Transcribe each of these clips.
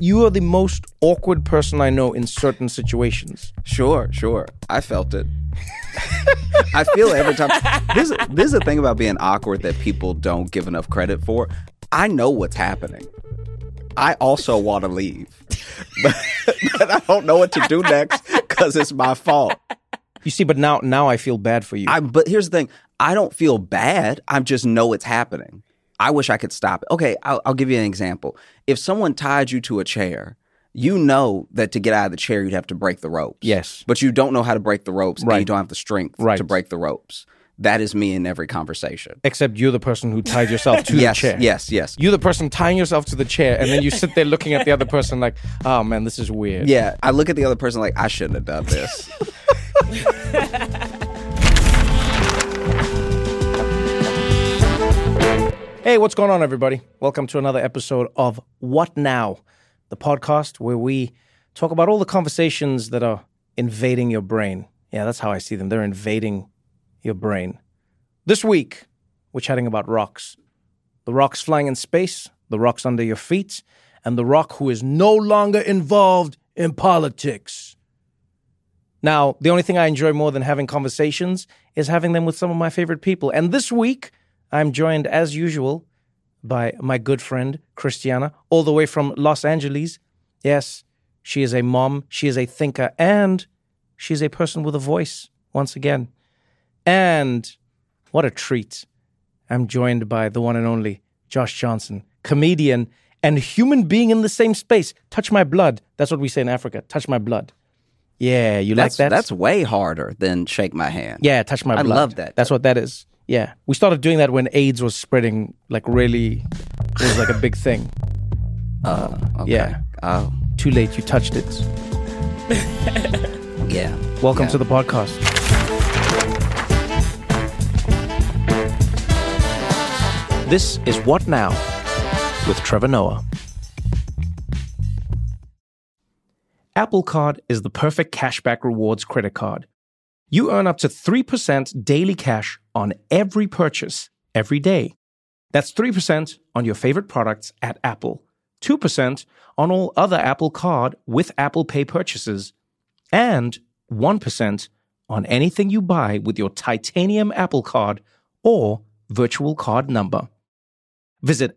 you are the most awkward person I know in certain situations. Sure. I felt it. I feel it every time. This is the thing about being awkward that people don't give enough credit for. I know what's happening. I also want to leave. But I don't know what to do next because it's my fault. You see, but now I feel bad for you. But here's the thing. I don't feel bad. I just know it's happening. I wish I could stop it. Okay, I'll give you an example. If someone tied you to a chair, you know that to get out of the chair, you'd have to break the ropes. Yes. But you don't know how to break the ropes, Right. and you don't have the strength to break the ropes. That is me in every conversation. Except you're the person who tied yourself to the chair. Yes. You're the person tying yourself to the chair, and then you sit there looking at the other person like, oh man, this is weird. Yeah, I look at the other person like, I shouldn't have done this. Hey, what's going on, everybody? Welcome to another episode of What Now, the podcast where we talk about all the conversations that are invading your brain. Yeah, that's how I see them. They're invading your brain. This week, we're chatting about rocks. The rocks flying in space, the rocks under your feet, and the rock who is no longer involved in politics. Now, the only thing I enjoy more than having conversations is having them with some of my favorite people. And this week, I'm joined, as usual, by my good friend, Christiana, all the way from Los Angeles. Yes, she is a mom, she is a thinker, and she's a person with a voice, once again. And what a treat. I'm joined by the one and only Josh Johnson, comedian and human being in the same space. Touch my blood. That's what we say in Africa. Touch my blood. Yeah, like that? That's way harder than shake my hand. Yeah, touch my blood. I love that. That's what that is. Yeah. We started doing that when AIDS was spreading, like really, it was like a big thing. Oh, okay. Yeah. Oh. Too late, you touched it. Yeah. Welcome to the podcast. This is What Now with Trevor Noah. Apple Card is the perfect cashback rewards credit card. You earn up to 3% daily cash on every purchase, every day. That's 3% on your favorite products at Apple, 2% on all other Apple Card with Apple Pay purchases, and 1% on anything you buy with your titanium Apple Card or virtual card number. Visit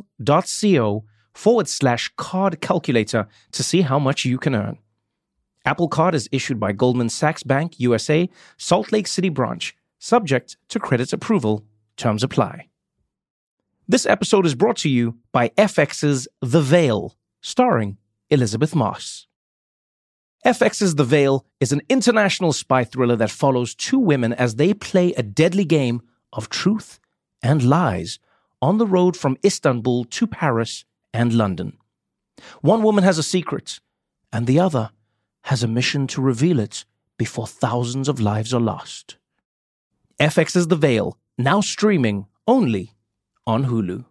apple.co/card calculator to see how much you can earn. Apple Card is issued by Goldman Sachs Bank, USA, Salt Lake City branch, subject to credit approval. Terms apply. This episode is brought to you by FX's The Veil, starring Elizabeth Moss. FX's The Veil is an international spy thriller that follows two women as they play a deadly game of truth and lies on the road from Istanbul to Paris and London. One woman has a secret, and the other has a mission to reveal it before thousands of lives are lost. FX's The Veil, now streaming only on Hulu.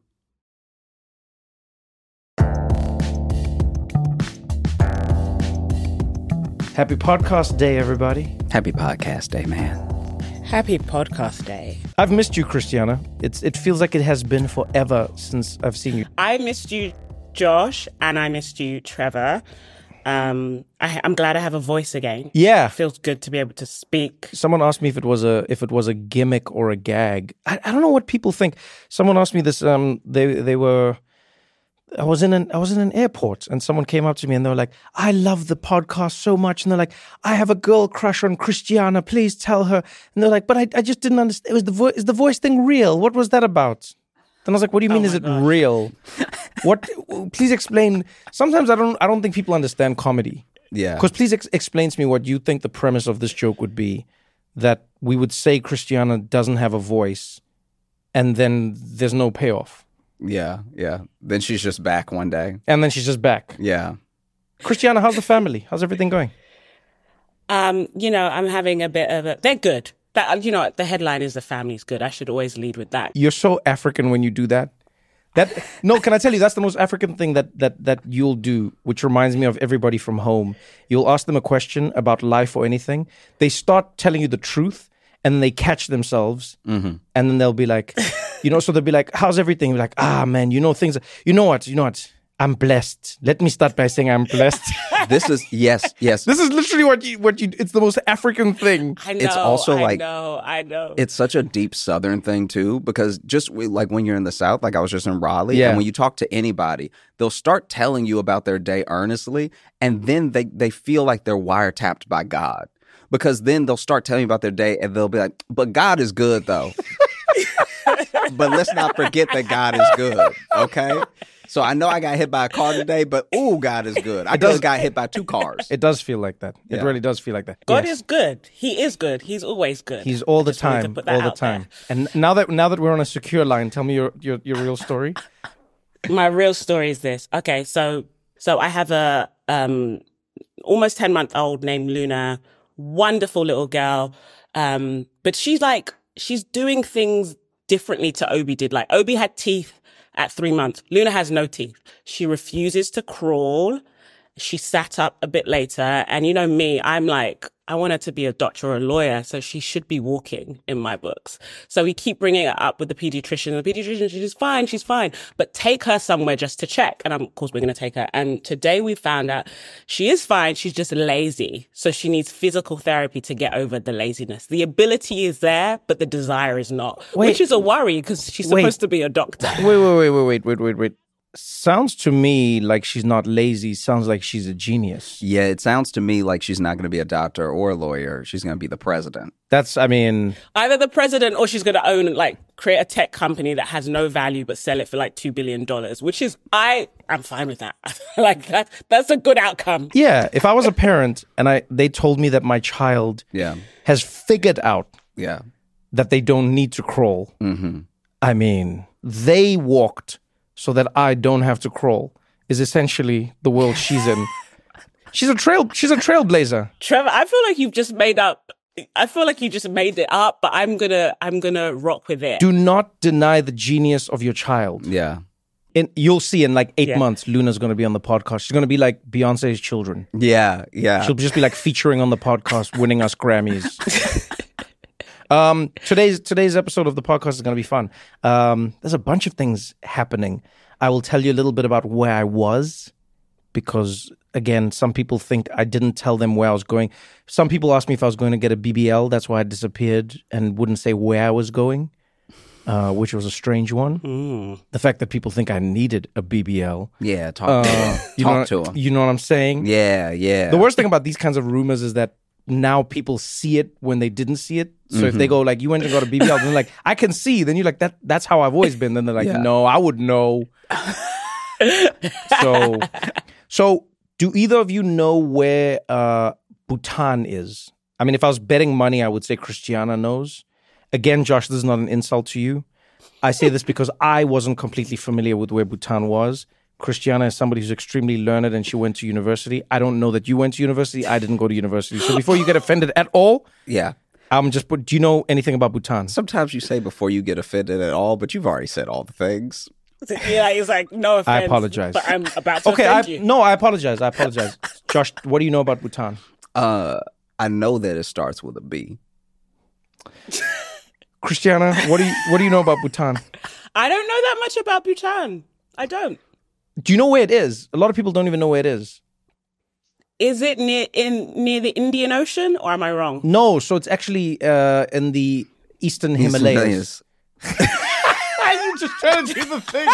Happy podcast day, everybody. Happy podcast day, man. Happy podcast day. I've missed you, Christiana. It feels like it has been forever since I've seen you. I missed you, Josh, and I missed you, Trevor. I'm glad I have a voice again. Yeah. It feels good to be able to speak. Someone asked me if it was a gimmick or a gag. I don't know what people think. Someone asked me this. I was in an airport and someone came up to me and they were like, I love the podcast so much. And they're like, I have a girl crush on Christiana. Please tell her. And they're like, but I just didn't understand. Is the voice thing real? What was that about? Then I was like, what do you mean? Is it real? What? Please explain. Sometimes I don't think people understand comedy. Yeah. Because please explain to me what you think the premise of this joke would be. That we would say Christiana doesn't have a voice and then there's no payoff. Yeah. Then she's just back one day. And then she's just back. Yeah. Christiana, how's the family? How's everything going? I'm having a bit of a... They're good. The headline is the family's good. I should always lead with that. You're so African when you do that. No, can I tell you, that's the most African thing that you'll do, which reminds me of Everybody from Home. You'll ask them a question about life or anything. They start telling you the truth, and then they catch themselves, and then they'll be like, so they'll be like, how's everything? You're like, man, things, you know what? I'm blessed. Let me start by saying I'm blessed. This is yes. This is literally what you. It's the most African thing. I know. It's also I like know. it's such a deep Southern thing too, because like when you're in the South, like I was just in Raleigh, Yeah. and when you talk to anybody, they'll start telling you about their day earnestly, and then they feel like they're wiretapped by God, because then they'll start telling you about their day, and they'll be like, "But God is good, though." But let's not forget that God is good. Okay. So I know I got hit by a car today, but ooh, God is good. I just got hit by 2 cars. It does feel like that. It Yeah. really does feel like that. God Yes. is good. He is good. He's always good. He's all the Just wanted to time, put that all the out there. time. And now that we're on a secure line, tell me your real story. My real story is this. Okay, so I have a almost 10-month-old named Luna, wonderful little girl. But she's doing things differently to Obi did. Like Obi had teeth at 3 months. Luna has no teeth. She refuses to crawl. She sat up a bit later. And you know me, I'm like, I want her to be a doctor or a lawyer. So she should be walking in my books. So we keep bringing it up with the pediatrician. The pediatrician, she's fine. But take her somewhere just to check. And of course, we're going to take her. And today we found out she is fine. She's just lazy. So she needs physical therapy to get over the laziness. The ability is there, but the desire is not, which is a worry because she's supposed to be a doctor. Wait. Sounds to me like she's not lazy. Sounds like she's a genius. Yeah, it sounds to me like she's not going to be a doctor or a lawyer. She's going to be the president. Either the president or she's going to create a tech company that has no value but sell it for like $2 billion, which is, I'm fine with that. Like that's a good outcome. Yeah, if I was a parent and they told me that my child has figured out that they don't need to crawl. Mm-hmm. I mean, they walked so that I don't have to crawl is essentially the world she's in. She's a trailblazer. Trevor, I feel like you just made it up, but I'm gonna rock with it. Do not deny the genius of your child. Yeah. And you'll see in like 8 months, Luna's going to be on the podcast. She's going to be like Beyonce's children. Yeah. She'll just be like featuring on the podcast, winning us Grammys. Today's episode of the podcast is going to be fun. There's a bunch of things happening. I will tell you a little bit about where I was because, again, some people think I didn't tell them where I was going. Some people asked me if I was going to get a BBL. That's why I disappeared and wouldn't say where I was going, which was a strange one. The fact that people think I needed a BBL. Yeah, talk to them. You know what I'm saying? Yeah. The worst thing about these kinds of rumors is that now people see it when they didn't see it. So if they go like, you went and got a BBL, then they're like, I can see. Then you're like, that's how I've always been. Then they're like, no, I would know. So do either of you know where Bhutan is? I mean, if I was betting money, I would say Christiana knows. Again, Josh, this is not an insult to you. I say this because I wasn't completely familiar with where Bhutan was. Christiana is somebody who's extremely learned and she went to university. I don't know that you went to university. I didn't go to university. So before you get offended at all, do you know anything about Bhutan? Sometimes you say before you get offended at all, but you've already said all the things. Yeah, he's like, no offense. I apologize. But I'm about to offend you. No, I apologize. Josh, what do you know about Bhutan? I know that it starts with a B. Christiana, what do you know about Bhutan? I don't know that much about Bhutan. I don't. Do you know where it is? A lot of people don't even know where it is. Is it near the Indian Ocean, or am I wrong? No, so it's actually in the Eastern Himalayas. You just trying to do the thing.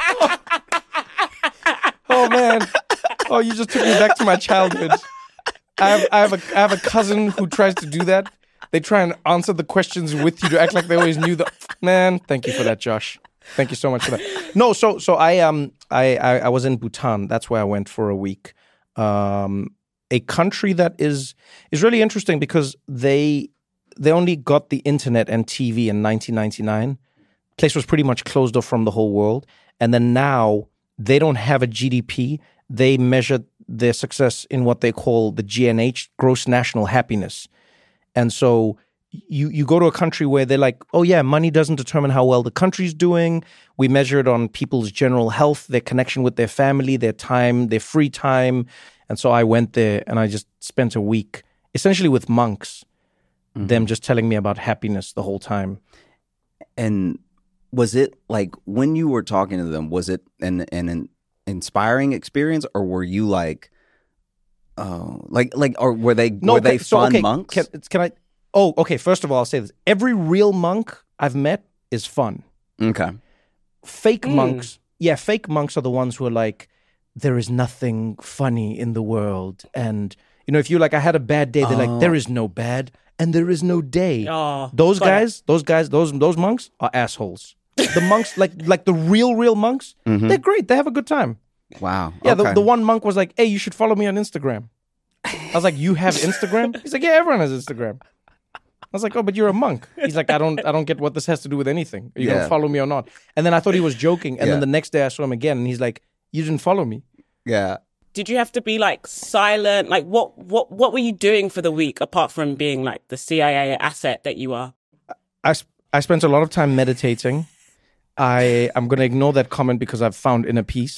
Oh man! Oh, you just took me back to my childhood. I have a cousin who tries to do that. They try and answer the questions with you to act like they always knew the man. Thank you for that, Josh. Thank you so much for that. No, so I was in Bhutan. That's where I went for a week. A country that is really interesting because they only got the internet and TV in 1999. Place was pretty much closed off from the whole world. And then now they don't have a GDP. They measure their success in what they call the GNH, gross national happiness. And so you go to a country where they're like, oh yeah, money doesn't determine how well the country's doing. We measure it on people's general health, their connection with their family, their time, their free time. And so I went there and I just spent a week essentially with monks, them just telling me about happiness the whole time. And was it like when you were talking to them, was it and inspiring experience, or were you like, or were they fun monks? Can I? Oh, okay. First of all, I'll say this: every real monk I've met is fun. Okay. Fake monks, fake monks are the ones who are like, there is nothing funny in the world, and if you're like, I had a bad day, they're like, there is no bad and there is no day. Oh, those monks are assholes. The monks, like the real monks, they're great. They have a good time. Wow. Yeah, okay. the one monk was like, hey, you should follow me on Instagram. I was like, you have Instagram? He's like, yeah, everyone has Instagram. I was like, oh, but you're a monk. He's like, I don't get what this has to do with anything. Are you going to follow me or not? And then I thought he was joking. And then the next day I saw him again and he's like, you didn't follow me. Yeah. Did you have to be like silent? Like what were you doing for the week apart from being like the CIA asset that you are? I spent a lot of time meditating. I'm going to ignore that comment because I've found inner peace.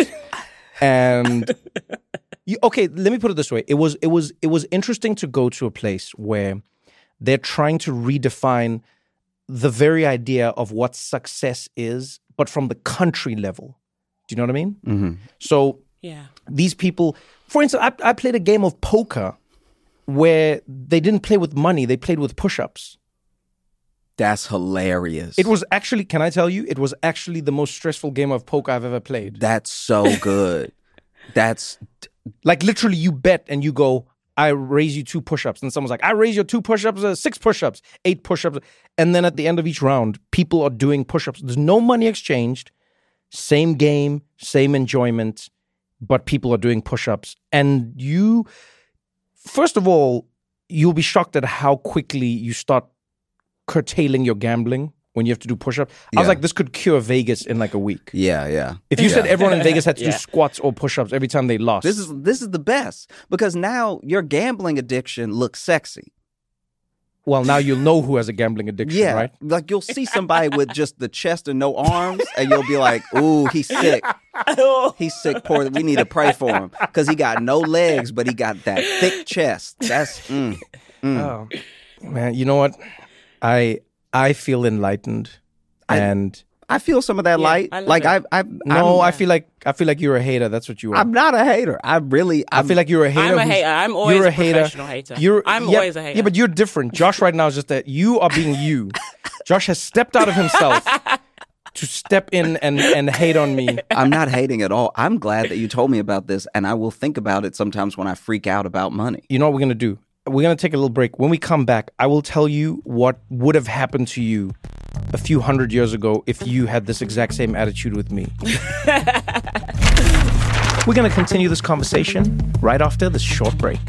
And okay, let me put it this way. It was interesting to go to a place where they're trying to redefine the very idea of what success is, but from the country level. Do you know what I mean? Mm-hmm. So yeah, these people, for instance, I played a game of poker where they didn't play with money, they played with push-ups. That's hilarious. It was actually, can I tell you, it was actually the most stressful game of poker I've ever played. That's so good. That's like literally you bet and you go, I raise you 2 push-ups. And someone's like, I raise you 2 push-ups, 6 push-ups, 8 push-ups. And then at the end of each round, people are doing push-ups. There's no money exchanged. Same game, same enjoyment, but people are doing push-ups. And you, first of all, you'll be shocked at how quickly you start curtailing your gambling when you have to do push-ups. I was like, this could cure Vegas in like a week. Yeah. If you said everyone in Vegas had to do squats or push-ups every time they lost. This is the best because now your gambling addiction looks sexy. Well, now you'll know who has a gambling addiction, right? Like you'll see somebody with just the chest and no arms, and you'll be like, "Ooh, he's sick. He's sick. Poor. We need to pray for him because he got no legs, but he got that thick chest." That's Oh, man, you know what? I feel enlightened, and I feel some of that light. I feel like you're a hater. That's what you are. I'm not a hater. I feel like you're a hater. I'm a hater. I'm always a professional hater. I'm always a hater. Yeah, but you're different. Josh right now is just that you are being you. Josh has stepped out of himself to step in and hate on me. I'm not hating at all. I'm glad that you told me about this, and I will think about it sometimes when I freak out about money. You know what we're going to do? We're going to take a little break. When we come back, I will tell you what would have happened to you a few hundred years ago if you had this exact same attitude with me. We're going to continue this conversation right after this short break.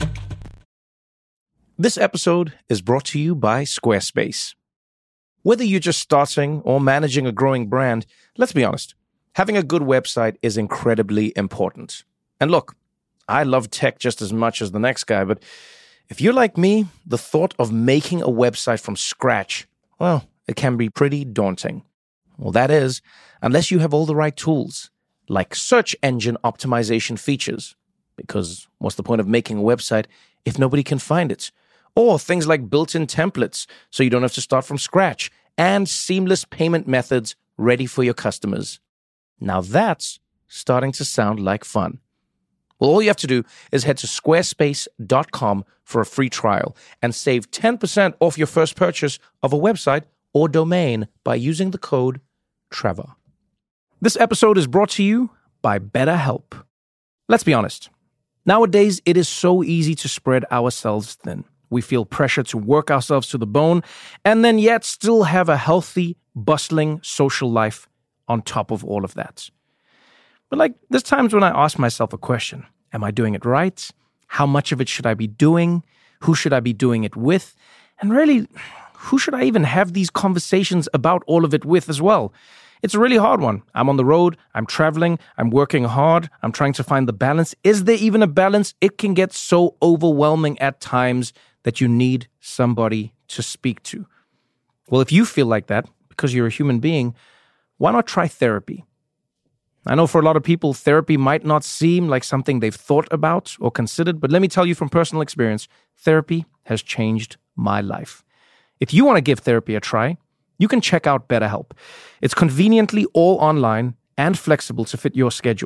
This episode is brought to you by Squarespace. Whether you're just starting or managing a growing brand, let's be honest, having a good website is incredibly important. And look, I love tech just as much as the next guy, but if you're like me, the thought of making a website from scratch, well, it can be pretty daunting. Well, that is, unless you have all the right tools, like search engine optimization features. Because what's the point of making a website if nobody can find it? Or things like built-in templates, so you don't have to start from scratch, and seamless payment methods ready for your customers. Now that's starting to sound like fun. Well, all you have to do is head to squarespace.com for a free trial and save 10% off your first purchase of a website or domain by using the code Trevor. This episode is brought to you by BetterHelp. Let's be honest. Nowadays, it is so easy to spread ourselves thin. We feel pressure to work ourselves to the bone and then yet still have a healthy, bustling social life on top of all of that. But there's times when I ask myself a question. Am I doing it right? How much of it should I be doing? Who should I be doing it with? And really, who should I even have these conversations about all of it with as well? It's a really hard one. I'm on the road, I'm traveling, I'm working hard, I'm trying to find the balance. Is there even a balance? It can get so overwhelming at times that you need somebody to speak to. Well, if you feel like that, because you're a human being, why not try therapy? I know for a lot of people, therapy might not seem like something they've thought about or considered, but let me tell you from personal experience, therapy has changed my life. If you want to give therapy a try, you can check out BetterHelp. It's conveniently all online and flexible to fit your schedule.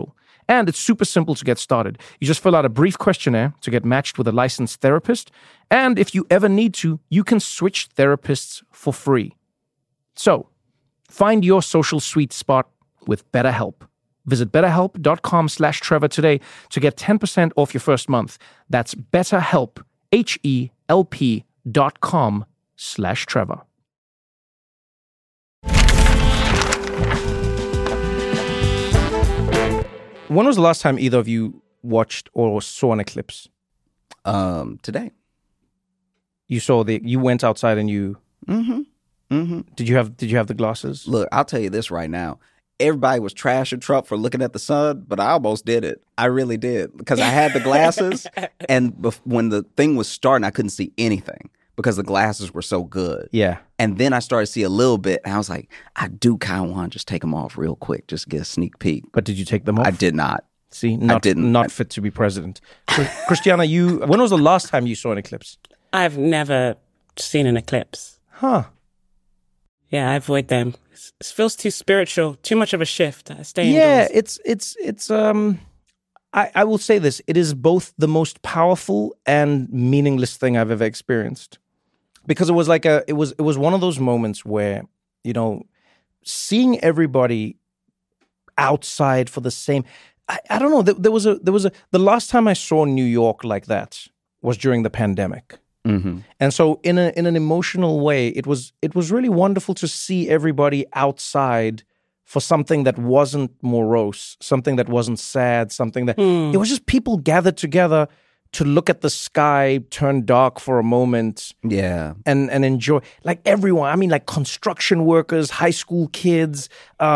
And it's super simple to get started. You just fill out a brief questionnaire to get matched with a licensed therapist. And if you ever need to, you can switch therapists for free. So, find your social sweet spot with BetterHelp. Visit betterhelp.com/Trevor today to get 10% off your first month. That's BetterHelp, HELP.com/Trevor. When was the last time either of you watched or saw an eclipse? Today. You went outside and you... Mm-hmm. Mm-hmm. Did you have the glasses? Look, I'll tell you this right now. Everybody was trashing Trump for looking at the sun, but I almost did it. I really did, because I had the glasses, and when the thing was starting, I couldn't see anything because the glasses were so good. Yeah. And then I started to see a little bit, and I was like, I do kind of want to just take them off real quick, just get a sneak peek. But did you take them off? I did not. See, not fit to be president. Christiana, when was the last time you saw an eclipse? I've never seen an eclipse. Huh. Yeah, I avoid them. It feels too spiritual, too much of a shift. I stay indoors. Yeah, it's I will say this, it is both the most powerful and meaningless thing I've ever experienced. Because it was like it was one of those moments where, seeing everybody outside for the same, I don't know, there was the last time I saw New York like that was during the pandemic. Mm-hmm. And so in an emotional way, it was really wonderful to see everybody outside for something that wasn't morose, something that wasn't sad, something that it was just people gathered together to look at the sky turn dark for a moment. Yeah. And enjoy, like everyone, I mean, like construction workers, high school kids,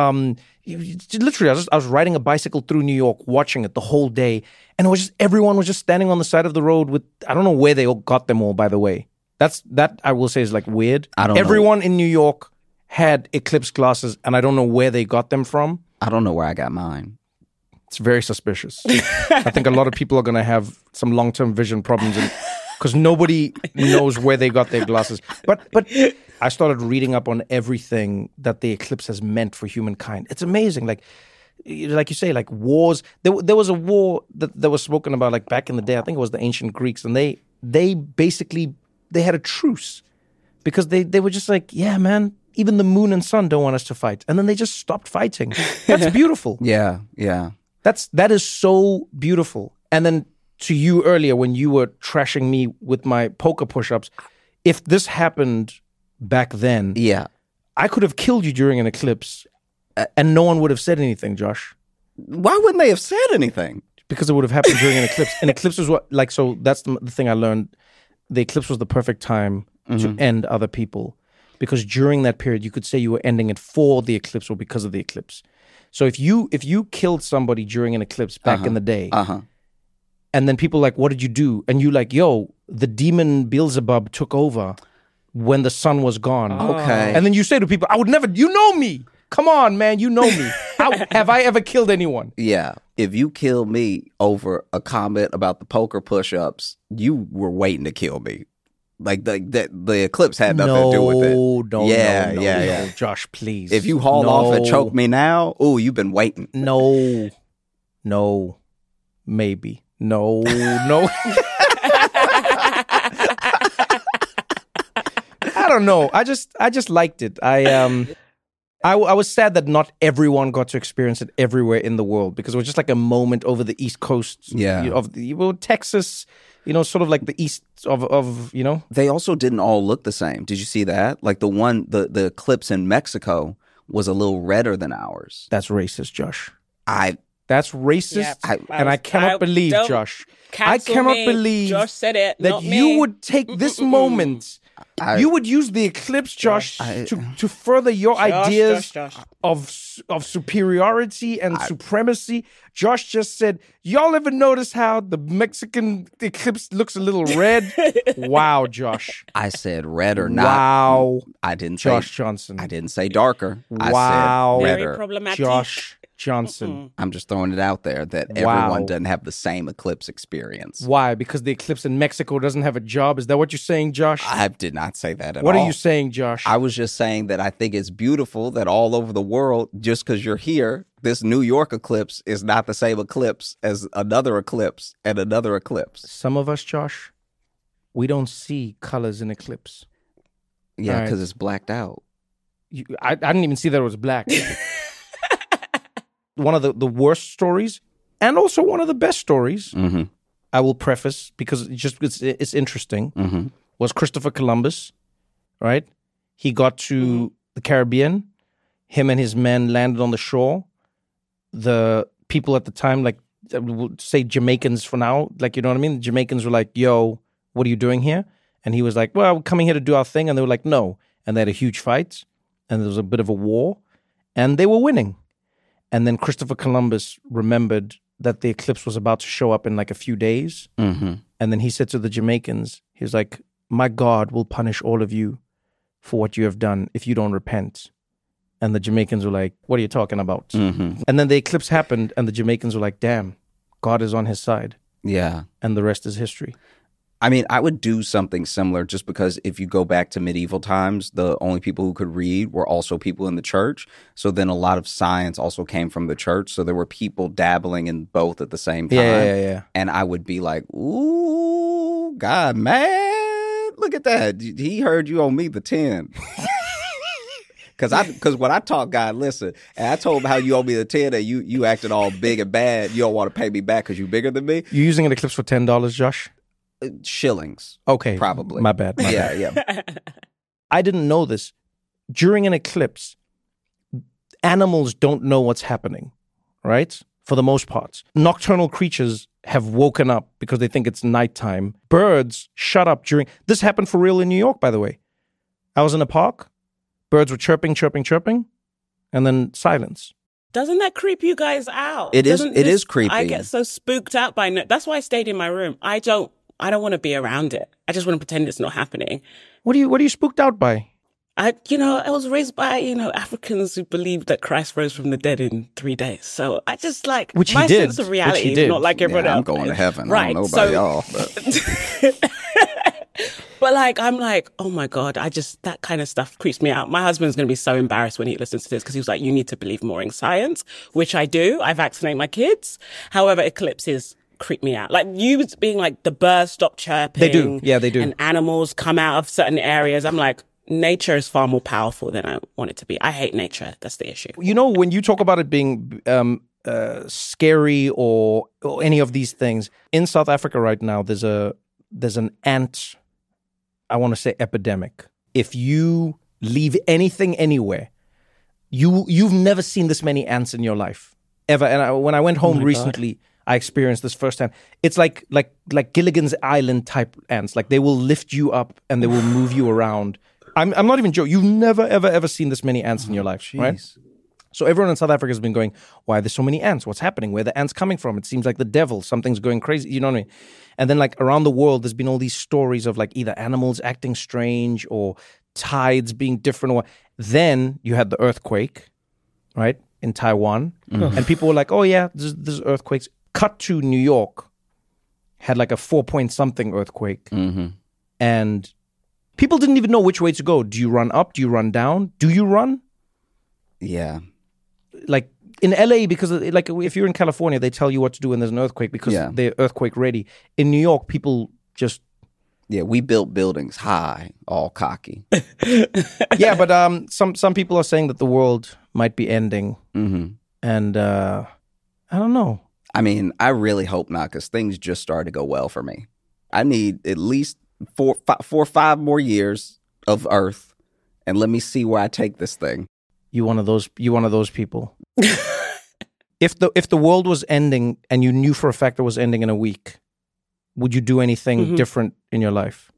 literally, I was riding a bicycle through New York, watching it the whole day, and it was just everyone was just standing on the side of the road with, I don't know where they all got them all, by the way. That I will say is like weird. Everyone in New York had eclipse glasses, and I don't know where they got them from. I don't know where I got mine. It's very suspicious. I think a lot of people are going to have some long-term vision problems because nobody knows where they got their glasses. But I started reading up on everything that the eclipse has meant for humankind. It's amazing. Like you say, like wars. There was a war that was spoken about like back in the day. I think it was the ancient Greeks, and they basically had a truce because they were just like, yeah, man, even the moon and sun don't want us to fight, and then they just stopped fighting. That's beautiful. Yeah. That is so beautiful. And then to you earlier when you were trashing me with my poker push-ups, if this happened back then, yeah, I could have killed you during an eclipse and no one would have said anything, Josh. Why wouldn't they have said anything? Because it would have happened during an eclipse. An eclipse was what, like, so that's the thing I learned. The eclipse was the perfect time to end other people, because during that period you could say you were ending it for the eclipse or because of the eclipse. So if you killed somebody during an eclipse back in the day, and then people like, what did you do? And you like, yo, the demon Beelzebub took over when the sun was gone. Okay. And then you say to people, I would never, you know me. Come on, man, you know me. Have I ever killed anyone? Yeah. If you kill me over a comment about the poker push-ups, you were waiting to kill me. Like the eclipse had nothing to do with it. No, Josh, please. If you haul off and choke me now, you've been waiting. No, maybe. No. I don't know. I just liked it. I was sad that not everyone got to experience it everywhere in the world, because it was just like a moment over the East Coast of Texas, sort of like the east of. They also didn't all look the same. Did you see that? Like the eclipse in Mexico was a little redder than ours. That's racist, Josh. That's racist, I cannot believe, Josh. I cannot believe Josh said it, that you would take this moment. You would use the eclipse, Josh, to further your ideas of superiority and supremacy. Josh just said, y'all ever notice how the Mexican eclipse looks a little red? Wow, Josh. I said red or not. Wow. I didn't say Josh Johnson. I didn't say darker. Wow. I said redder. Very problematic. Josh Johnson. I'm just throwing it out there that Wow. everyone doesn't have the same eclipse experience. Why? Because the eclipse in Mexico doesn't have a job? Is that what you're saying, Josh? I did not say that at all. What are you saying, Josh? I was just saying that I think it's beautiful that all over the world, just because you're here, this New York eclipse is not the same eclipse as another eclipse and another eclipse. Some of us, Josh, we don't see colors in eclipse. Yeah, All right. because it's blacked out. I didn't even see that it was black. One of the worst stories, and also one of the best stories, Mm-hmm. I will preface because it's interesting, Mm-hmm. was Christopher Columbus, right? He got to the Caribbean. Him and his men landed on the shore. The people at the time, like, we'll say Jamaicans for now, like, you know what I mean? The Jamaicans were like, yo, what are you doing here? And he was like, well, we're coming here to do our thing. And they were like, no. And they had a huge fight. And there was a bit of a war. And they were winning. And then Christopher Columbus remembered that the eclipse was about to show up in like a few days. Mm-hmm. And then he said to the Jamaicans, he was like, my God will punish all of you for what you have done if you don't repent. And the Jamaicans were like, what are you talking about? Mm-hmm. And then the eclipse happened and the Jamaicans were like, damn, God is on his side. Yeah. And the rest is history. I mean, I would do something similar just because if you go back to medieval times, the only people who could read were also people in the church. So then a lot of science also came from the church. So there were people dabbling in both at the same time. Yeah. And I would be like, ooh, God, man, look at that. He heard you owe me the 10. Because when I taught God, listen, and I told him how you owe me the 10 and you acted all big and bad. You don't want to pay me back because you're bigger than me. You're using an eclipse for $10, Josh? Shillings. Okay. Probably. My bad. Yeah. I didn't know this. During an eclipse, animals don't know what's happening, right? For the most part. Nocturnal creatures have woken up because they think it's nighttime. Birds shut up during... This happened for real in New York, by the way. I was in a park. Birds were chirping, and then silence. Doesn't that creep you guys out? It is creepy. I get so spooked out by no. That's why I stayed in my room. I don't want to be around it. I just want to pretend it's not happening. What are you spooked out by? I was raised by, Africans who believed that Christ rose from the dead in 3 days. So I just like Which he my did. sense of reality Which he is did. not like everyone Yeah, else. I'm going to heaven. Right. I don't know about y'all. But. But like, I'm like, oh my God, that kind of stuff creeps me out. My husband's going to be so embarrassed when he listens to this because he was like, you need to believe more in science, which I do. I vaccinate my kids. However, eclipses creep me out. Like you being like, the birds stop chirping. They do. Yeah, they do. And animals come out of certain areas. I'm like, nature is far more powerful than I want it to be. I hate nature. That's the issue. When you talk about it being scary or any of these things, in South Africa right now, there's an ant, I want to say, epidemic. If you leave anything anywhere, you've never seen this many ants in your life ever. And when I went home recently, I experienced this firsthand. It's like Gilligan's Island type ants. Like they will lift you up and they will move you around. I'm not even joking. You've never ever seen this many ants in your life, right? So everyone in South Africa has been going, why are there so many ants? What's happening? Where are the ants coming from? It seems like the devil. Something's going crazy. You know what I mean? And then like around the world, there's been all these stories of like either animals acting strange or tides being different. Or then you had the earthquake, right, in Taiwan. Mm-hmm. And people were like, oh yeah, there's earthquakes. Cut to New York, had like a 4-point-something earthquake. Mm-hmm. And people didn't even know which way to go. Do you run up? Do you run down? Do you run? Yeah. Like in LA, because like if you're in California, they tell you what to do when there's an earthquake because they're earthquake ready. In New York, people just... Yeah, we built buildings high, all cocky. Yeah, but some people are saying that the world might be ending. Mm-hmm. And I don't know. I mean, I really hope not because things just started to go well for me. I need at least 4 or 5 more years of Earth, and let me see where I take this thing. You one of those people. If the world was ending and you knew for a fact it was ending in a week, would you do anything different in your life?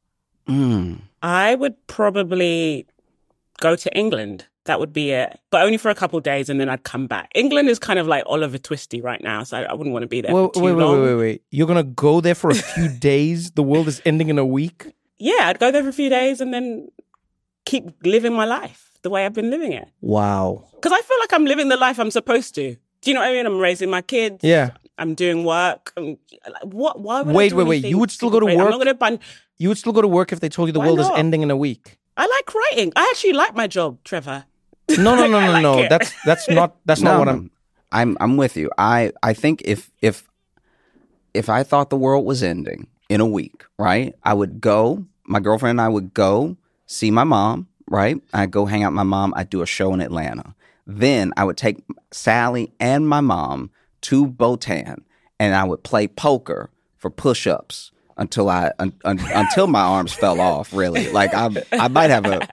I would probably go to England. That would be it. But only for a couple of days and then I'd come back. England is kind of like Oliver Twisty right now, so I wouldn't want to be there for too long. Wait. You're going to go there for a few days? The world is ending in a week? Yeah, I'd go there for a few days and then keep living my life. the way I've been living it. Wow. Because I feel like I'm living the life I'm supposed to. Do you know what I mean? I'm raising my kids. Yeah. I'm doing work. What? Why would I Wait. do anything You would still go to stupid? work? I'm not going to You would still go to work if they told you the Why world is not? ending in a week. I like writing. I actually like my job, Trevor. No. like it. That's not what I'm with you. I think if I thought the world was ending in a week, right? I would go, my girlfriend and I would go see my mom, right? I'd go hang out with my mom. I'd do a show in Atlanta. Then I would take Sally and my mom to Botan, and I would play poker for push-ups until until my arms fell off, really. Like I might have a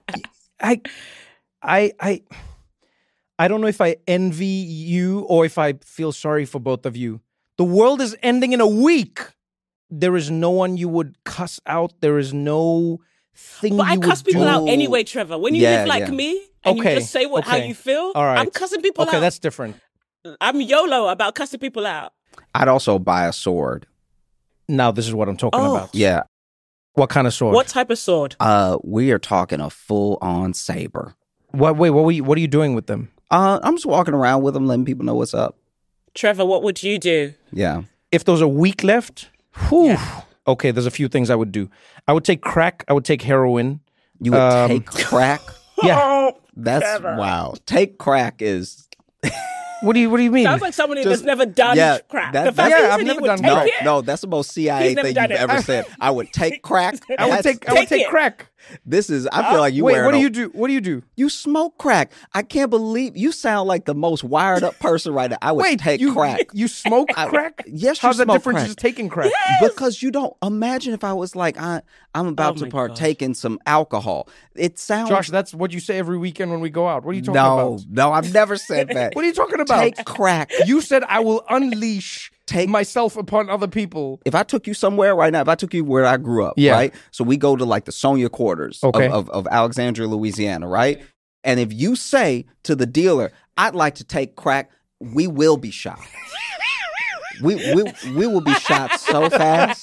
I don't know if I envy you or if I feel sorry for both of you. The world is ending in a week. There is no one you would cuss out. There is no thing But I you cuss would people do. out anyway, Trevor. When you Yeah, live like yeah. me and you just say how you feel, All right. I'm cussing people out. Okay, that's different. I'm YOLO about cussing people out. I'd also buy a sword. Now this is what I'm talking about. Yeah. What kind of sword? What type of sword? We are talking a full-on saber. What are you doing with them? I'm just walking around with them, letting people know what's up. Trevor, what would you do? Yeah. If there was a week left, okay, there's a few things I would do. I would take crack. I would take heroin. You would take crack? Yeah. That's Trevor. wow. Take crack is What do you mean? Sounds like somebody that's never done crack. that- The fact yeah, that I've he never would done take crack. it. no, that's the most CIA He's never thing done you've it. ever said. I would take crack. I would take it. crack. This is. I feel like you. Wait, wearing what do a- you do? What do you do? You smoke crack. I can't believe you sound like the most wired up person right now. I would take crack. You smoke crack? Yes, How's you that smoke different crack. to just taking crack? Because you don't imagine if I was like I'm about Oh to my partake in some alcohol. It sounds. Josh, that's what you say every weekend when we go out. What are you talking about? No, I've never said that. What are you talking about? Take crack. You said I will unleash myself upon other people. If I took you somewhere right now, if I took you where I grew up, Yeah. right? So we go to like the Sonia quarters Okay. of Alexandria, Louisiana, right? And if you say to the dealer, I'd like to take crack, we will be shot. we will be shot so fast.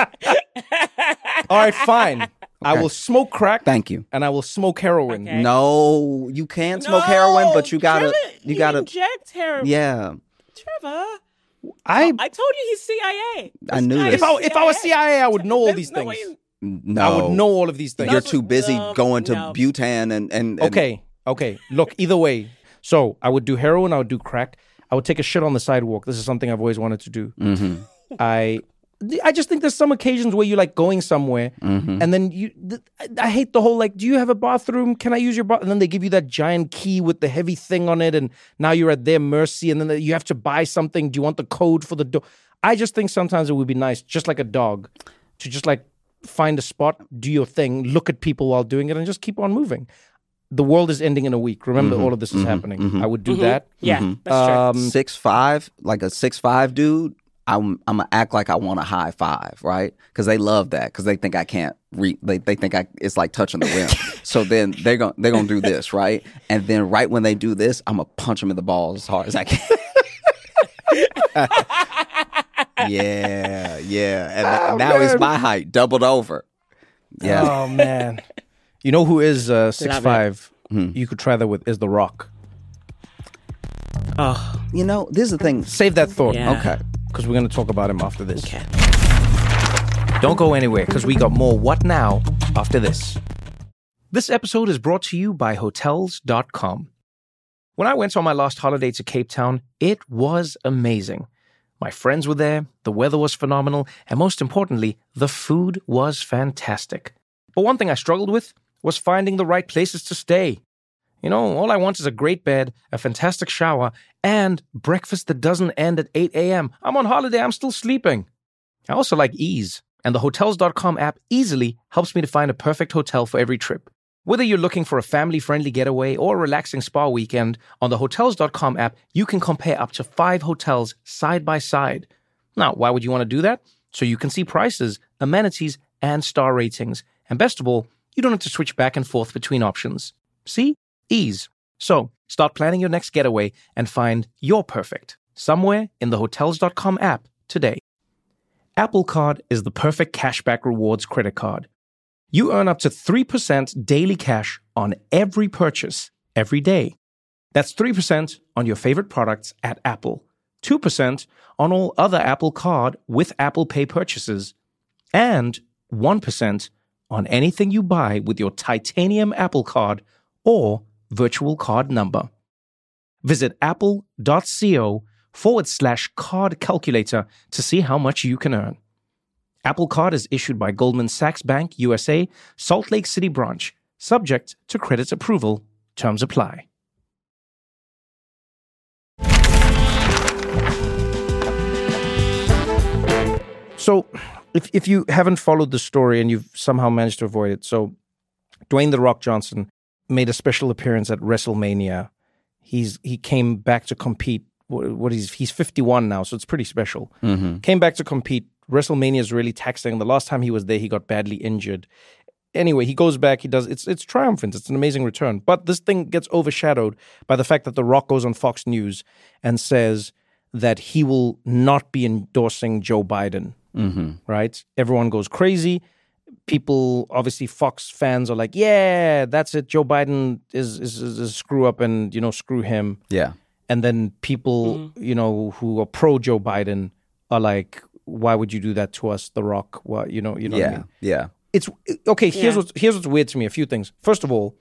All right, fine. I will smoke crack. Thank you. And I will smoke heroin. Okay. No, you can smoke heroin, but you gotta, Trevor, inject heroin. yeah. Trevor, I I told you he's CIA. I knew guy this. is if I was CIA, I would know all There's these no things. way- No, I would know all of these things. You're too busy No, going to no. Bhutan and Okay. Look, either way. So I would do heroin. I would do crack. I would take a shit on the sidewalk. This is something I've always wanted to do. Mm-hmm. I just think there's some occasions where you're like going somewhere Mm-hmm. and then I hate the whole like, do you have a bathroom? Can I use your bathroom? And then they give you that giant key with the heavy thing on it and now you're at their mercy and then you have to buy something. Do you want the code for the door? I just think sometimes it would be nice, just like a dog, to just like find a spot, do your thing, look at people while doing it and just keep on moving. The world is ending in a week. Remember, all of this is happening. I would do that. Yeah, that's true. 6'5", like a 6'5" dude. I'm gonna act like I want a high five, right? Because they love that. Because they think I can't read. They think it's like touching the rim. So then they're gonna do this, right? And then right when they do this, I'm gonna punch them in the balls as hard as I can. yeah. And now it's my height doubled over. Yeah. Oh, man. You know who is 6'5"? You could try that with is The Rock. Oh, You know, this is the thing. Save that thought. Yeah. Okay. Because we're going to talk about him after this. okay. Don't go anywhere because we got more What Now after this. This episode is brought to you by Hotels.com. When I went on my last holiday to Cape Town, it was amazing. My friends were there, the weather was phenomenal, and most importantly, the food was fantastic. But one thing I struggled with was finding the right places to stay. You know, all I want is a great bed, a fantastic shower, and breakfast that doesn't end at 8 a.m. I'm on holiday, I'm still sleeping. I also like ease, and the Hotels.com app easily helps me to find a perfect hotel for every trip. Whether you're looking for a family-friendly getaway or a relaxing spa weekend, on the Hotels.com app, you can compare up to 5 hotels side by side. Now, why would you want to do that? So you can see prices, amenities, and star ratings. And best of all, you don't have to switch back and forth between options. See? Ease. So, start planning your next getaway and find your perfect somewhere in the Hotels.com app today. Apple Card is the perfect cashback rewards credit card. You earn up to 3% daily cash on every purchase, every day. That's 3% on your favorite products at Apple, 2% on all other Apple Card with Apple Pay purchases, and 1% on anything you buy with your titanium Apple Card or virtual card number. Visit apple.co/card calculator to see how much you can earn. Apple Card is issued by Goldman Sachs Bank USA, Salt Lake City branch, subject to credit approval. Terms apply. So, if you haven't followed the story and you've somehow managed to avoid it, so Dwayne "The Rock" Johnson made a special appearance at WrestleMania. He came back to compete. He's 51 now, so it's pretty special. Mm-hmm. Came back to compete. WrestleMania is really taxing. The last time he was there, he got badly injured. Anyway, he goes back. He does. It's triumphant. It's an amazing return. But this thing gets overshadowed by the fact that The Rock goes on Fox News and says that he will not be endorsing Joe Biden. Mm-hmm. Right? Everyone goes crazy. People, obviously, Fox fans are like, yeah, that's it. Joe Biden is a screw up and, screw him. Yeah. And then people, who are pro Joe Biden are like, why would you do that to us, The Rock? What, you know what I mean? Yeah. It's okay. Here's what's weird to me. A few things. First of all,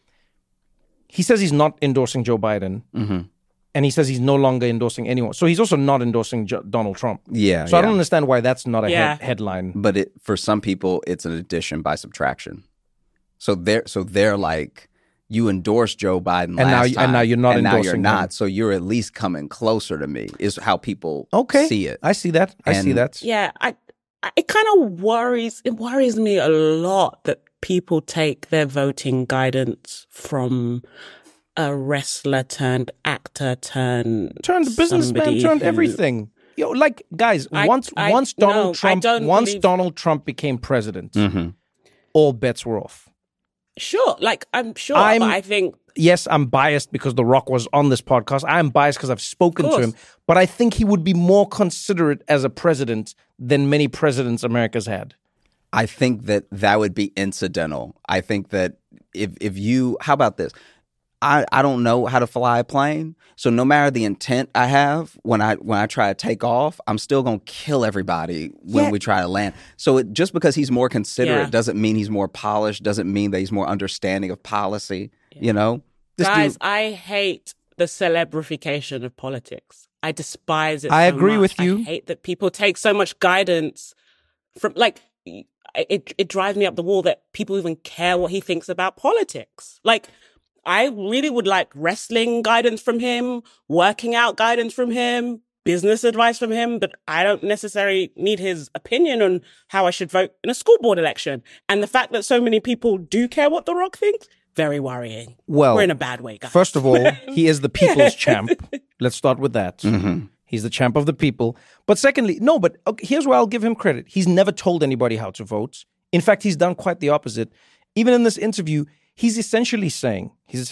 he says he's not endorsing Joe Biden. Mm-hmm. And he says he's no longer endorsing anyone. So he's also not endorsing Donald Trump. Yeah. So I don't understand why that's not a headline. But for some people, it's an addition by subtraction. So they're like, you endorsed Joe Biden last time, and now you're not and endorsing now you're not. So you're at least coming closer to me. Is how people see it. I see that. I see that. Yeah, it kind of worries me a lot that people take their voting guidance from a wrestler turned actor turned businessman turned everything. Guys, once Donald Trump became president, mm-hmm. all bets were off. Sure, I'm sure, but I think yes, I'm biased because The Rock was on this podcast. I'm biased because I've spoken to him, but I think he would be more considerate as a president than many presidents America's had. I think that would be incidental. I think that if you, how about this? I don't know how to fly a plane, so no matter the intent I have, when I try to take off, I'm still gonna kill everybody when we try to land. So just because he's more considerate doesn't mean he's more polished. Doesn't mean that he's more understanding of policy. Yeah. Guys, I hate the celebrification of politics. I despise it. I agree with you. I hate that people take so much guidance from it drives me up the wall that people even care what he thinks about politics. I really would like wrestling guidance from him, working out guidance from him, business advice from him, but I don't necessarily need his opinion on how I should vote in a school board election. And the fact that so many people do care what The Rock thinks, very worrying. Well, we're in a bad way, guys. First of all, he is the people's champ. Let's start with that. Mm-hmm. He's the champ of the people. But secondly, here's where I'll give him credit. He's never told anybody how to vote. In fact, he's done quite the opposite. Even in this interview, he's essentially saying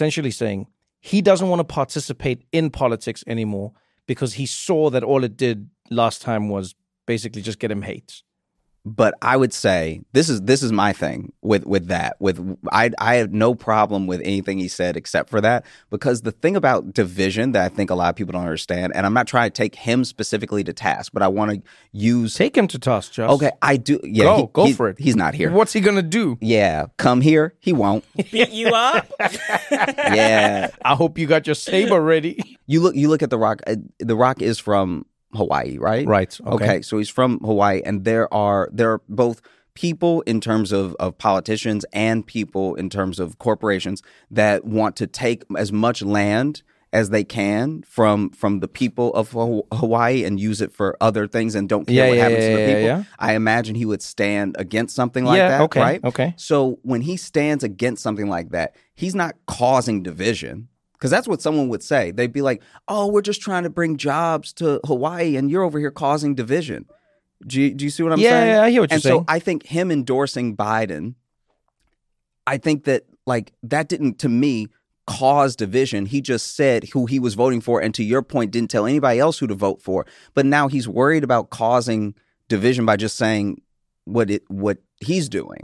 he doesn't want to participate in politics anymore because he saw that all it did last time was basically just get him hate. But I would say this is my thing with that. I have no problem with anything he said except for that, because the thing about division that I think a lot of people don't understand, and I'm not trying to take him specifically to task, but I want to take him to task, Josh. Okay, I do. Yeah, go for it. He's not here. What's he gonna do? Yeah, come here. He won't beat you up. Yeah, I hope you got your saber ready. You look at The Rock. The Rock is from Hawaii, right? Right. Okay. So he's from Hawaii, and there are both people in terms of politicians and people in terms of corporations that want to take as much land as they can from the people of Hawaii and use it for other things and don't care what happens to the people. Yeah. I imagine he would stand against something like that, right? Okay. So when he stands against something like that, he's not causing division. Because that's what someone would say. They'd be like, oh, we're just trying to bring jobs to Hawaii and you're over here causing division. Do you see what I'm saying? Yeah, I hear what you're saying. And so I think him endorsing Biden, I think that that didn't, to me, cause division. He just said who he was voting for, and to your point, didn't tell anybody else who to vote for. But now he's worried about causing division by just saying what he's doing.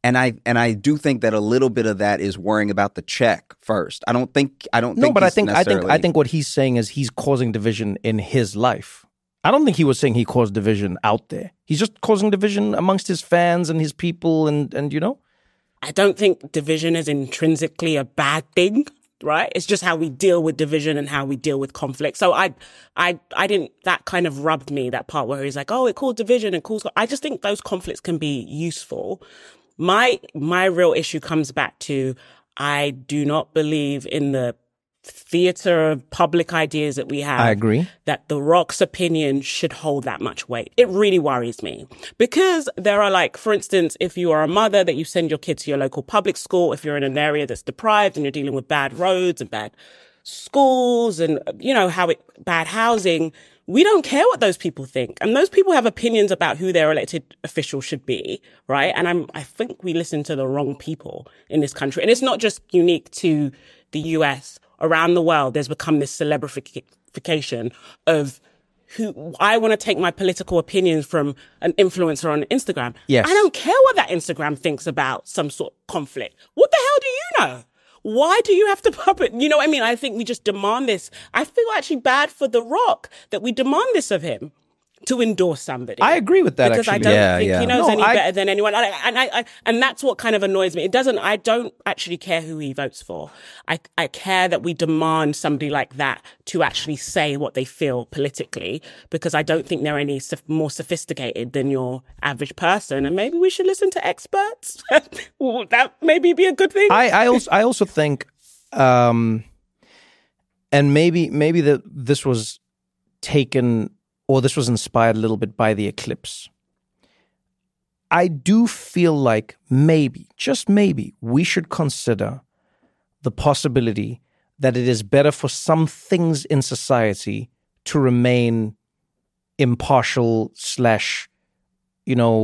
And I do think that a little bit of that is worrying about the check first. I don't think. No, but I think what he's saying is he's causing division in his life. I don't think he was saying he caused division out there. He's just causing division amongst his fans and his people, and you know. I don't think division is intrinsically a bad thing, right? It's just how we deal with division and how we deal with conflict. So I didn't, that kind of rubbed me, that part where he's like, oh, it caused division and caused, I just think those conflicts can be useful. My real issue comes back to, I do not believe in the theater of public ideas that we have. I agree. That The Rock's opinion should hold that much weight. It really worries me because there are, like, for instance, if you are a mother that you send your kid to your local public school, if you're in an area that's deprived and you're dealing with bad roads and bad schools and, you know, bad housing, we don't care what those people think. And those people have opinions about who their elected officials should be, right? And I think we listen to the wrong people in this country. And it's not just unique to the US. Around the world, there's become this celebrification of who I want to take my political opinions from an influencer on Instagram. Yes. I don't care what that Instagram thinks about some sort of conflict. What the hell do you know? Why do you have to puppet? You know what I mean? I think we just demand this. I feel actually bad for The Rock that we demand this of him to endorse somebody. I agree with that, because actually. I don't think he knows any better than anyone. And that's what kind of annoys me. I don't actually care who he votes for. I care that we demand somebody like that to actually say what they feel politically, because I don't think they're any more sophisticated than your average person. And maybe we should listen to experts. That maybe be a good thing. I also think, and maybe that this was taken, or this was inspired a little bit by the eclipse. I do feel like maybe, just maybe, we should consider the possibility that it is better for some things in society to remain impartial /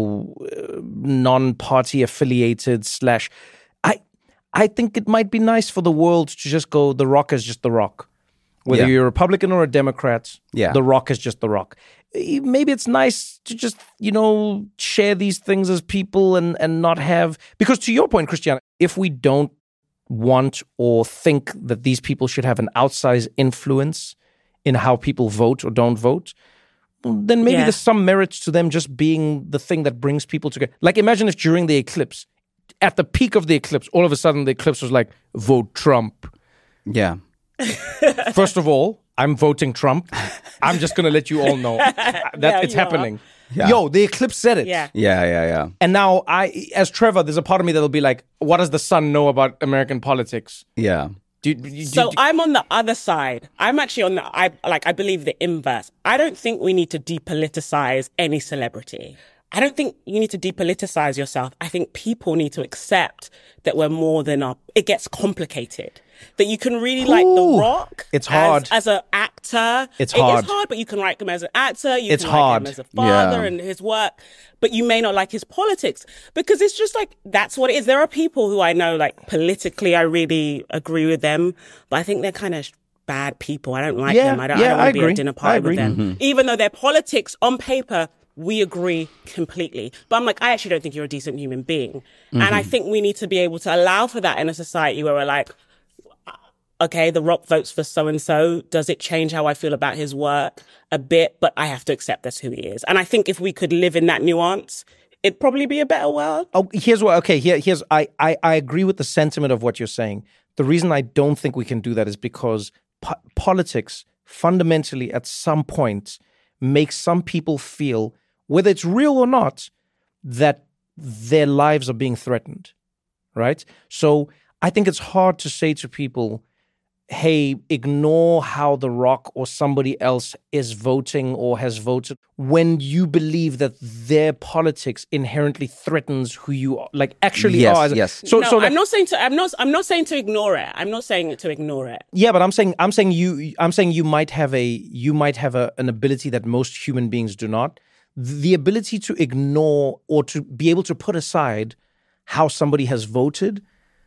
non-party affiliated / I think it might be nice for the world to just go, The Rock is just The Rock. Whether you're a Republican or a Democrat, The Rock is just The Rock. Maybe it's nice to just, share these things as people and not have... Because to your point, Christian, if we don't want or think that these people should have an outsized influence in how people vote or don't vote, then maybe there's some merit to them just being the thing that brings people together. Like, imagine if during the eclipse, at the peak of the eclipse, all of a sudden the eclipse was like, vote Trump. Yeah. First of all, I'm voting Trump. I'm just going to let you all know that it's happening. Yeah. Yo, the eclipse said it. Yeah. And now as Trevor, there's a part of me that'll be like, what does the sun know about American politics? Yeah. I'm on the other side. I'm actually on I believe the inverse. I don't think we need to depoliticize any celebrity. I don't think you need to depoliticize yourself. I think people need to accept that we're more than it gets complicated. That you can really like The Rock. It's hard. As an actor. It's hard. It is hard, but you can like him as an actor. You it's can hard. like him as a father and his work. But you may not like his politics. Because it's just like, that's what it is. There are people who I know, like, politically, I really agree with them. But I think they're kind of bad people. I don't like them. I don't want to be at a dinner party with them. Mm-hmm. Even though their politics on paper, we agree completely. But I'm like, I actually don't think you're a decent human being. Mm-hmm. And I think we need to be able to allow for that in a society where we're like, okay, The Rock votes for so-and-so. Does it change how I feel about his work? A bit, but I have to accept that's who he is. And I think if we could live in that nuance, it'd probably be a better world. Oh, I agree with the sentiment of what you're saying. The reason I don't think we can do that is because politics fundamentally at some point makes some people feel, whether it's real or not, that their lives are being threatened, right? So I think it's hard to say to people, hey, ignore how The Rock or somebody else is voting or has voted when you believe that their politics inherently threatens who you are, like actually are. Yes. So I'm not saying to ignore it. I'm not saying to ignore it. Yeah, but I'm saying you might have an ability that most human beings do not. The ability to ignore or to be able to put aside how somebody has voted.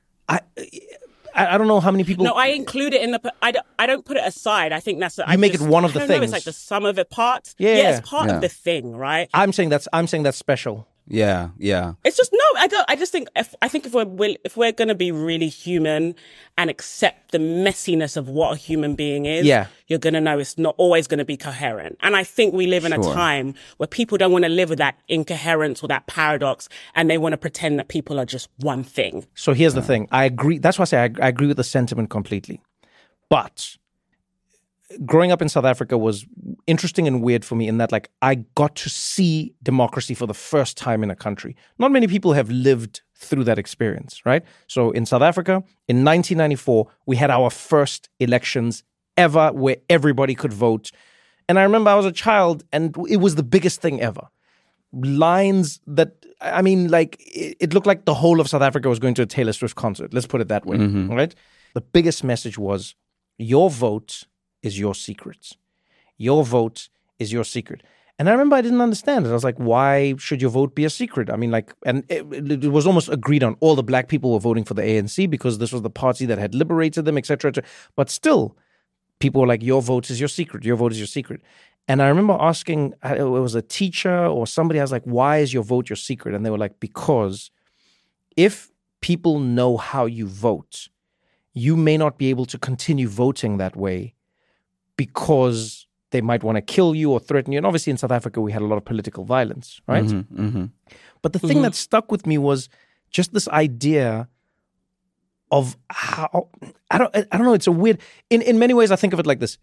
I don't know how many people. No, I include it in the. I don't put it aside. I think that's. You make it one of the things. It's like the sum of it part. Yeah, it's part of the thing, right? I'm saying that's special. Yeah, yeah. It's just no. I just think if we're going to be really human and accept the messiness of what a human being is, you're going to know it's not always going to be coherent. And I think we live in a time where people don't want to live with that incoherence or that paradox, and they want to pretend that people are just one thing. So here's the thing. I agree. That's why I say I agree with the sentiment completely. But growing up in South Africa was interesting and weird for me in that, like, I got to see democracy for the first time in a country. Not many people have lived through that experience, right? So in South Africa, in 1994, we had our first elections ever where everybody could vote. And I remember I was a child and it was the biggest thing ever. Lines that, I mean, like, it looked like the whole of South Africa was going to a Taylor Swift concert. Let's put it that way, right? The biggest message was, your vote is your secret. Your vote is your secret. And I remember I didn't understand it. I was like, why should your vote be a secret? I mean, like, and it was almost agreed on. All the black people were voting for the ANC because this was the party that had liberated them, etc. But still, people were like, your vote is your secret. Your vote is your secret. And I remember asking, it was a teacher or somebody, I was like, why is your vote your secret? And they were like, because if people know how you vote, you may not be able to continue voting that way because they might want to kill you or threaten you. And obviously in South Africa, we had a lot of political violence, right? But the thing that stuck with me was just this idea of how, I don't know, it's a weird, in many ways I think of it like this.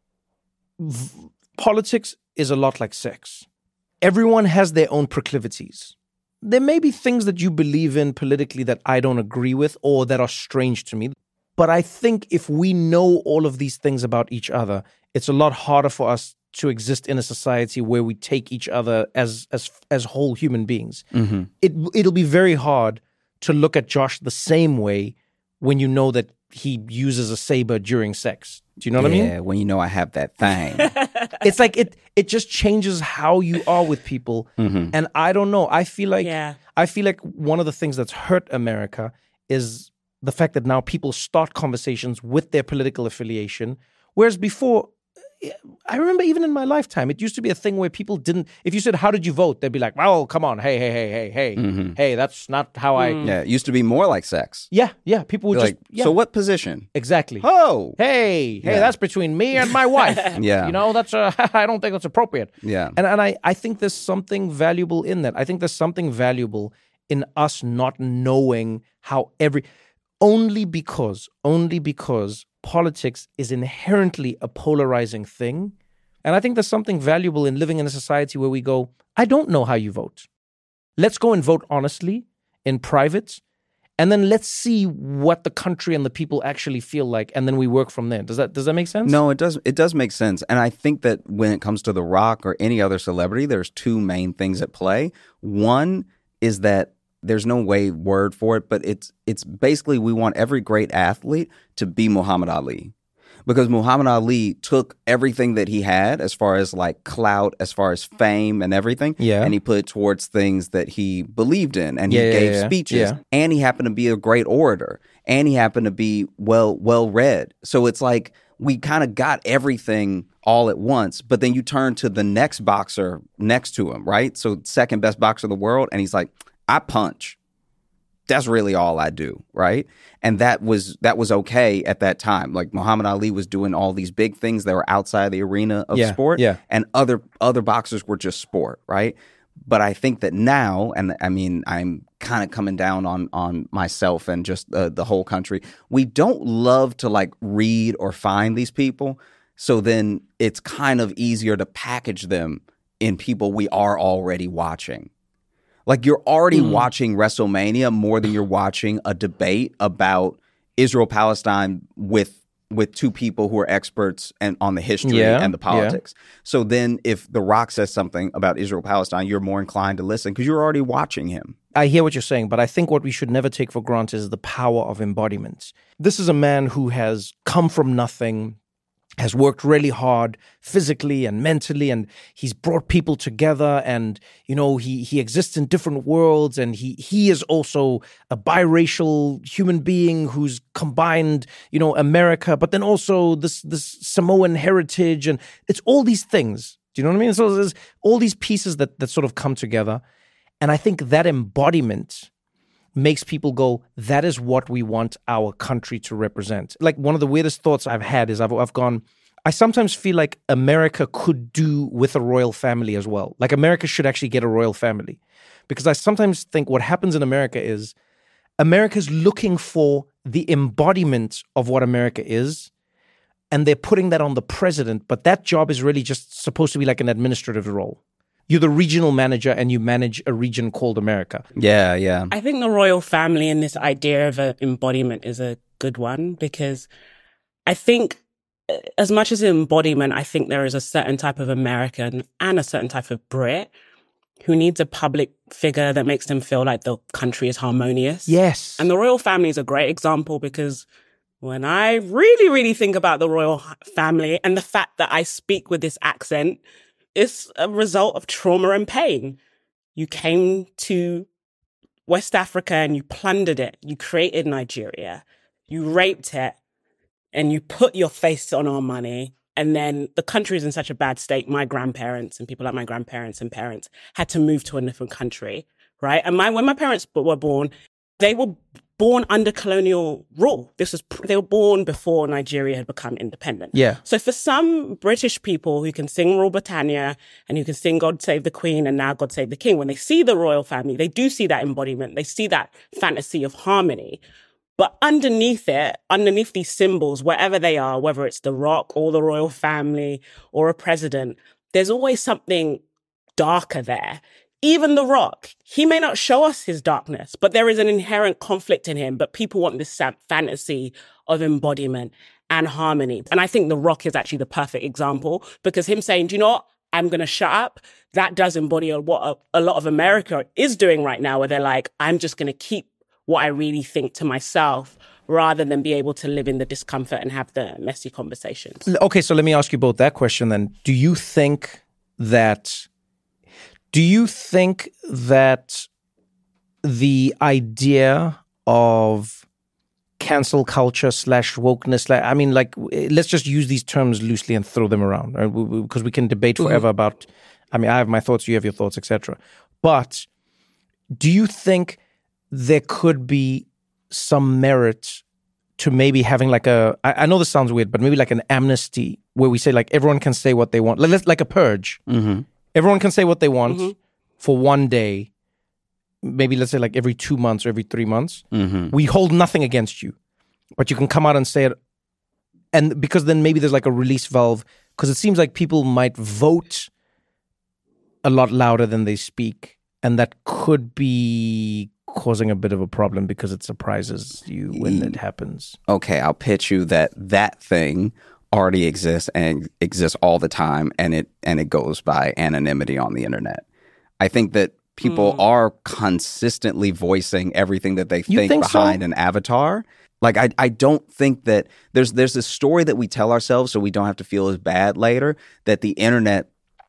Politics is a lot like sex. Everyone has their own proclivities. There may be things that you believe in politically that I don't agree with or that are strange to me. But I think if we know all of these things about each other, it's a lot harder for us to exist in a society where we take each other as whole human beings. It'll be very hard to look at Josh the same way when you know that he uses a saber during sex. Do you know what I mean? Yeah, when you know I have that thing. It's like it just changes how you are with people. And I don't know. I feel like one of the things that's hurt America is the fact that now people start conversations with their political affiliation, whereas before, I remember even in my lifetime, it used to be a thing where people didn't, if you said, how did you vote? They'd be like, well, come on, hey, that's not how I... Yeah, it used to be more like sex. Yeah, people would like, so what position? Exactly. Oh! Hey, that's between me and my wife. Yeah. You know, that's I don't think that's appropriate. Yeah. And I think there's something valuable in that. I think there's something valuable in us not knowing how only because politics is inherently a polarizing thing. And I think there's something valuable in living in a society where we go, I don't know how you vote. Let's go and vote honestly in private. And then let's see what the country and the people actually feel like. And then we work from there. Does that make sense? No, it does. It does make sense. And I think that when it comes to The Rock or any other celebrity, there's two main things at play. One is that there's no word for it, but it's basically we want every great athlete to be Muhammad Ali. Because Muhammad Ali took everything that he had as far as like clout, as far as fame and everything, and he put it towards things that he believed in. And he gave speeches. And he happened to be a great orator. And he happened to be well read. So it's like we kind of got everything all at once, but then you turn to the next boxer next to him, right? So second best boxer in the world, and he's like, I punch. That's really all I do, right? And that was okay at that time. Like Muhammad Ali was doing all these big things that were outside the arena of sport, and other boxers were just sport, right? But I think that now, and I mean, I'm kind of coming down on myself and just the whole country. We don't love to like read or find these people, so then it's kind of easier to package them in people we are already watching. Like you're already watching WrestleMania more than you're watching a debate about Israel-Palestine with two people who are experts and on the history and the politics. So then if The Rock says something about Israel-Palestine, you're more inclined to listen because you're already watching him. I hear what you're saying, but I think what we should never take for granted is the power of embodiment. This is a man who has come from nothing, has worked really hard physically and mentally, and he's brought people together, and you know he exists in different worlds, and he is also a biracial human being who's combined, you know, America, but then also this Samoan heritage, and it's all these things. Do you know what I mean? So there's all these pieces that sort of come together. And I think that embodiment makes people go, that is what we want our country to represent. Like one of the weirdest thoughts I've had is I've gone, I sometimes feel like America could do with a royal family as well. Like America should actually get a royal family. Because I sometimes think what happens in America is America's looking for the embodiment of what America is, and they're putting that on the president, but that job is really just supposed to be like an administrative role. You're the regional manager and you manage a region called America. Yeah, yeah. I think the royal family and this idea of an embodiment is a good one, because I think as much as embodiment, I think there is a certain type of American and a certain type of Brit who needs a public figure that makes them feel like the country is harmonious. Yes. And the royal family is a great example, because when I really, really think about the royal family and the fact that I speak with this accent, it's a result of trauma and pain. You came to West Africa and you plundered it. You created Nigeria. You raped it. And you put your face on our money. And then the country is in such a bad state. My grandparents and people like my grandparents and parents had to move to a different country, right? And when my parents were born, they were born under colonial rule. They were born before Nigeria had become independent. Yeah. So for some British people who can sing Rule Britannia and who can sing God Save the Queen and now God Save the King, when they see the royal family, they do see that embodiment. They see that fantasy of harmony. But underneath it, underneath these symbols, wherever they are, whether it's the rock or the royal family or a president, there's always something darker there. Even the rock, he may not show us his darkness, but there is an inherent conflict in him. But people want this fantasy of embodiment and harmony. And I think the rock is actually the perfect example, because him saying, do you know what? I'm going to shut up. That does embody what a lot of America is doing right now, where they're like, I'm just going to keep what I really think to myself, rather than be able to live in the discomfort and have the messy conversations. Okay, so let me ask you both that question then. Do you think that the idea of cancel culture / wokeness, I mean, like, let's just use these terms loosely and throw them around, right? Because we can debate forever about, I mean, I have my thoughts, you have your thoughts, etc. But do you think there could be some merit to maybe having like I know this sounds weird, but maybe like an amnesty where we say like everyone can say what they want, like a purge. Mm-hmm. Everyone can say what they want for one day, maybe let's say like every 2 months or every 3 months. Mm-hmm. We hold nothing against you, but you can come out and say it. And because then maybe there's like a release valve, because it seems like people might vote a lot louder than they speak. And that could be causing a bit of a problem because it surprises you when it happens. Okay, I'll pitch you that thing already exists and exists all the time, and it goes by anonymity on the internet. I think that people are consistently voicing everything that they think behind an avatar. Like, I don't think that there's this story that we tell ourselves so we don't have to feel as bad later, that the internet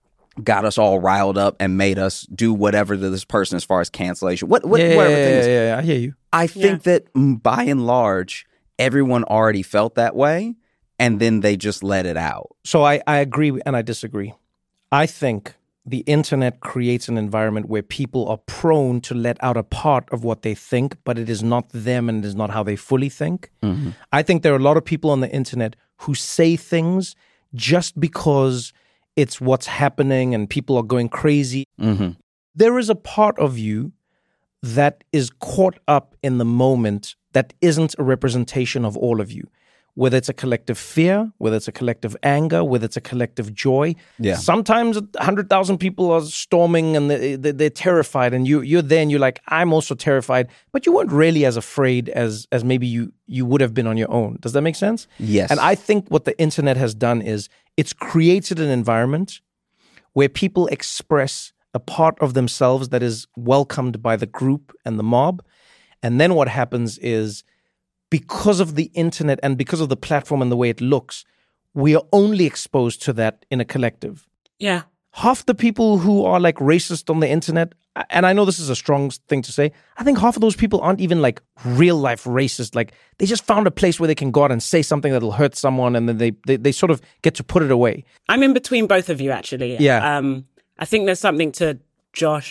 got us all riled up and made us do whatever to this person as far as cancellation. Whatever thing is. Yeah, I hear you. I think that by and large, everyone already felt that way, and then they just let it out. So I agree and I disagree. I think the internet creates an environment where people are prone to let out a part of what they think, but it is not them and it is not how they fully think. Mm-hmm. I think there are a lot of people on the internet who say things just because it's what's happening and people are going crazy. Mm-hmm. There is a part of you that is caught up in the moment that isn't a representation of all of you. Whether it's a collective fear, whether it's a collective anger, whether it's a collective joy. Yeah. Sometimes 100,000 people are storming and they're terrified, and you're there and you're like, I'm also terrified, but you weren't really as afraid as maybe you would have been on your own. Does that make sense? Yes. And I think what the internet has done is it's created an environment where people express a part of themselves that is welcomed by the group and the mob. And then what happens is, because of the internet and because of the platform and the way it looks, we are only exposed to that in a collective. Yeah. Half the people who are like racist on the internet, and I know this is a strong thing to say, I think half of those people aren't even like real life racist. Like, they just found a place where they can go out and say something that'll hurt someone, and then they sort of get to put it away. I'm in between both of you, actually. Yeah. I think there's something to Josh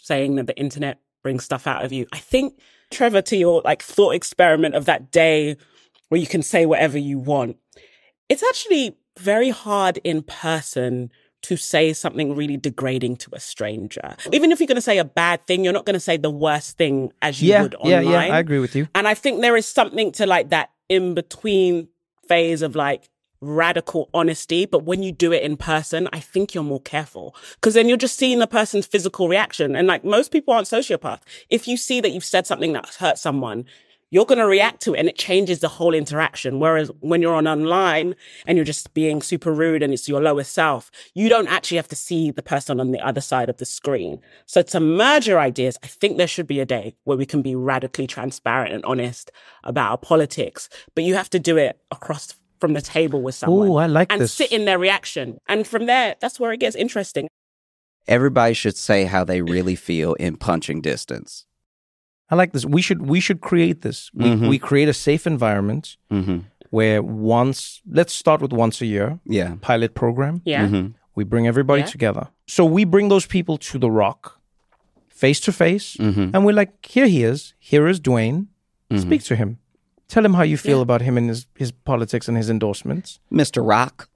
saying that the internet brings stuff out of you. I think, Trevor, to your like thought experiment of that day where you can say whatever you want, it's actually very hard in person to say something really degrading to a stranger. Even if you're going to say a bad thing, you're not going to say the worst thing as you would online. Yeah, I agree with you. And I think there is something to like that in-between phase of like radical honesty. But when you do it in person, I think you're more careful because then you're just seeing the person's physical reaction. And like most people aren't sociopaths. If you see that you've said something that's hurt someone, you're going to react to it and it changes the whole interaction. Whereas when you're online and you're just being super rude and it's your lowest self, you don't actually have to see the person on the other side of the screen. So to merge your ideas, I think there should be a day where we can be radically transparent and honest about our politics, but you have to do it across from the table with someone. Oh, I like and this. sit in their reaction. And from there, that's where it gets interesting. Everybody should say how they really feel in punching distance. I like this. We should create this. We create a safe environment where let's start with once a year. Yeah. Pilot program. Yeah. We bring everybody together. So we bring those people to The Rock, face to face, and we're like, here he is. Here is Dwayne. Speak to him. Tell him how you feel about him and his politics and his endorsements. Mr. Rock.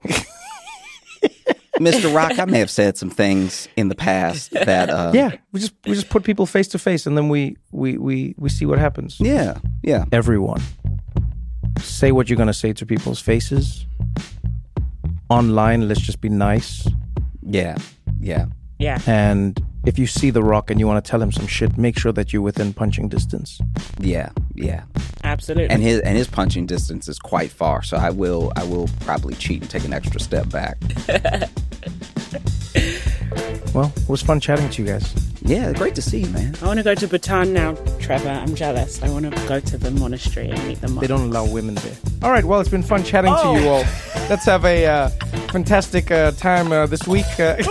Mr. Rock, I may have said some things in the past that we just put people face to face and then we see what happens. Yeah. Everyone, say what you're going to say to people's faces. Online, let's just be nice. Yeah. And if you see The Rock and you want to tell him some shit, make sure that you're within punching distance. Yeah. Absolutely. And his punching distance is quite far, so I will probably cheat and take an extra step back. Well, it was fun chatting to you guys. Yeah, great to see you, man. I want to go to Bhutan now, Trevor. I'm jealous. I want to go to the monastery and meet the monks. They don't allow women there. All right, well, it's been fun chatting to you all. Let's have a fantastic time this week.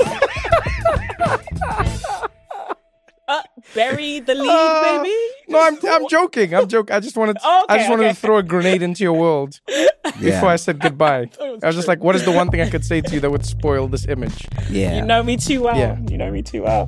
Bury the lead, baby. No, I'm joking. I just wanted to throw a grenade into your world before I said goodbye. I was just like, what is the one thing I could say to you that would spoil this image? Yeah. You know me too well. Yeah. You know me too well.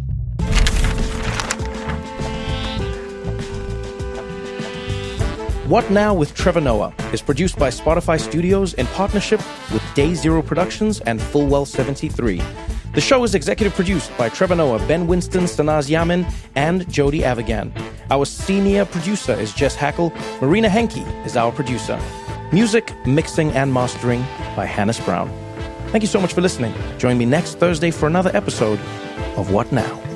What Now with Trevor Noah is produced by Spotify Studios in partnership with Day Zero Productions and Fullwell 73. The show is executive produced by Trevor Noah, Ben Winston, Sanaz Yamin, and Jody Avigan. Our senior producer is Jess Hackle. Marina Henke is our producer. Music, mixing, and mastering by Hannes Brown. Thank you so much for listening. Join me next Thursday for another episode of What Now?